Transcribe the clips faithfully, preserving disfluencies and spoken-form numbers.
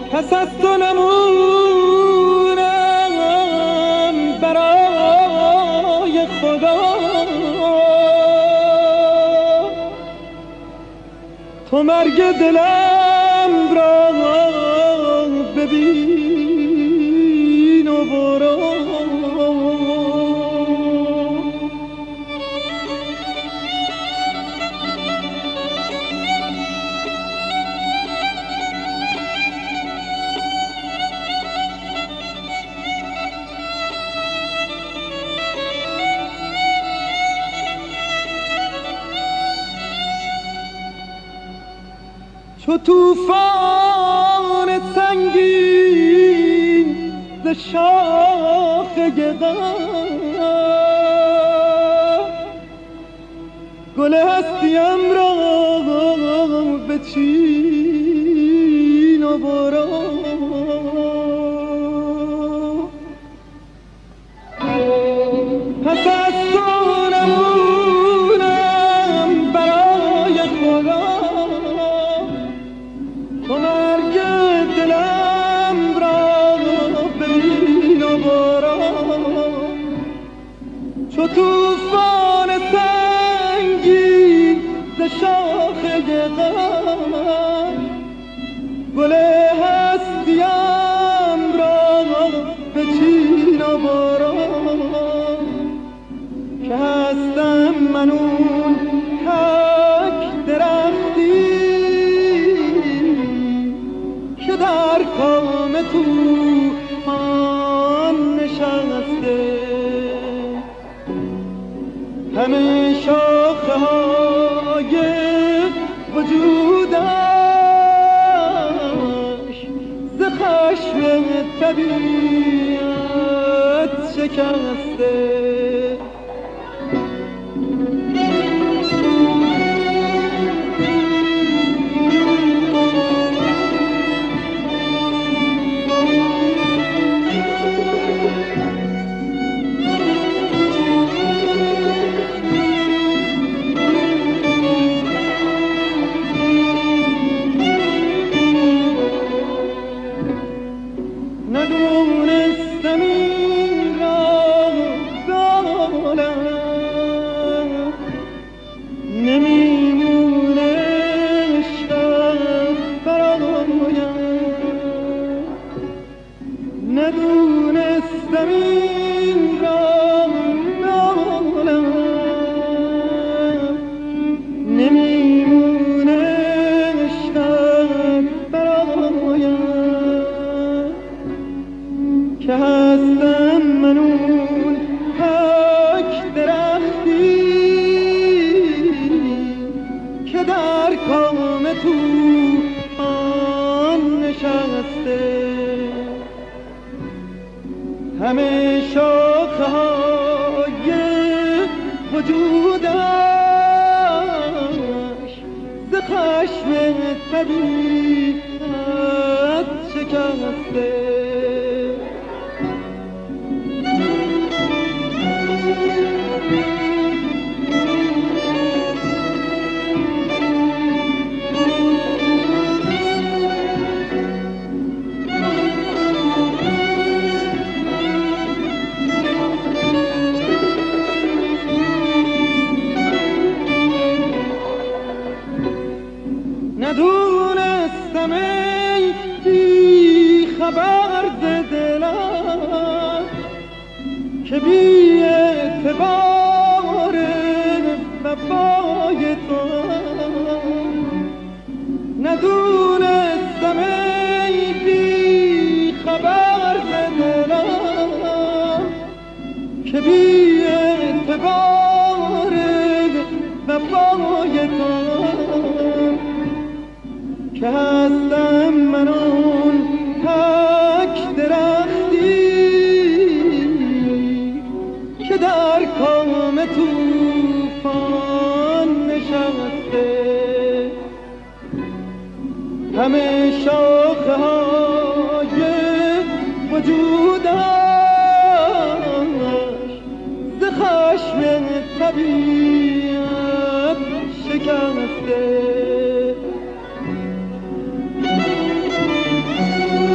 پس از تو نمونم برای خدا، تو مرگ دلم را ببین و برو. چو توفان سنگین ز شاخ غم، گل هستیم را بچین و برو. پس از تو نمونم برای خدا، تو مرگ دلم را ببین و برو. چو توفان سنگین ز شاخ غم، گل هستیم را بچین و برو. که هستم من اون تک درختی که در کام طوفان نشسته، همه شاخه های وجودش ز خشم طبیعت شکسته. ندونستم این را دارم، نمیمونه عشقت برایم. ندونستم این را دارم، نمیمونه عشقت برایم. که هستم من اون تک درختی که در کام طوفان نشسته، همه شاخه های وجودش ز خشم طبیعت شکسته. ندونستم ای بی خبر ز دلم که بی اعتبار وفای تو. ندونستم ای بی خبر ز دلم که بی اعتبار وفای تو. که هستم من اون تک درختی که در کام طوفان نشسته، همه شاخه های وجودش ز خشم طبیعت شکسته.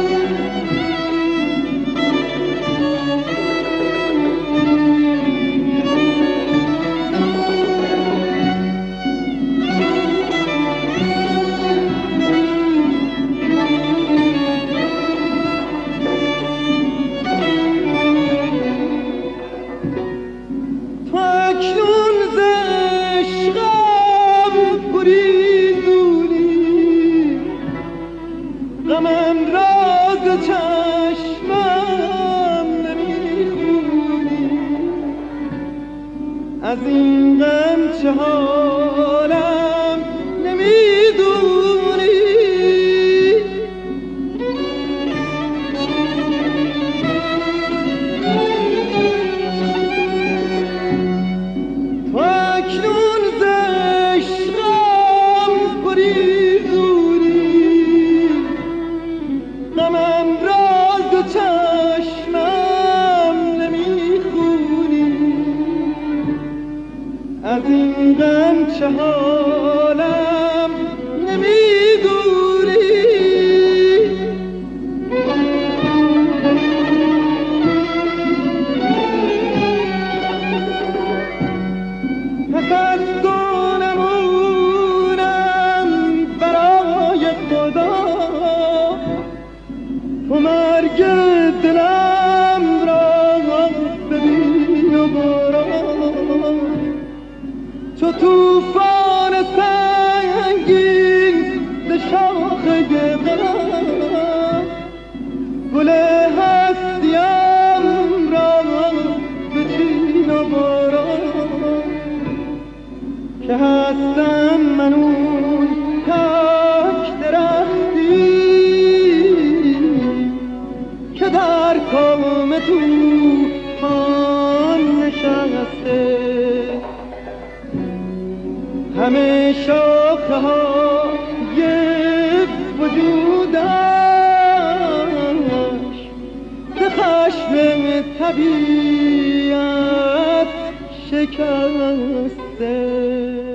طوفان سنگین ز شاخه غم گل هستیم را بچین و باران که هستم من اون تک درختی که در کام طوفان نشسته همه شاخه های وجودش ز خشم طبیعت شکسته.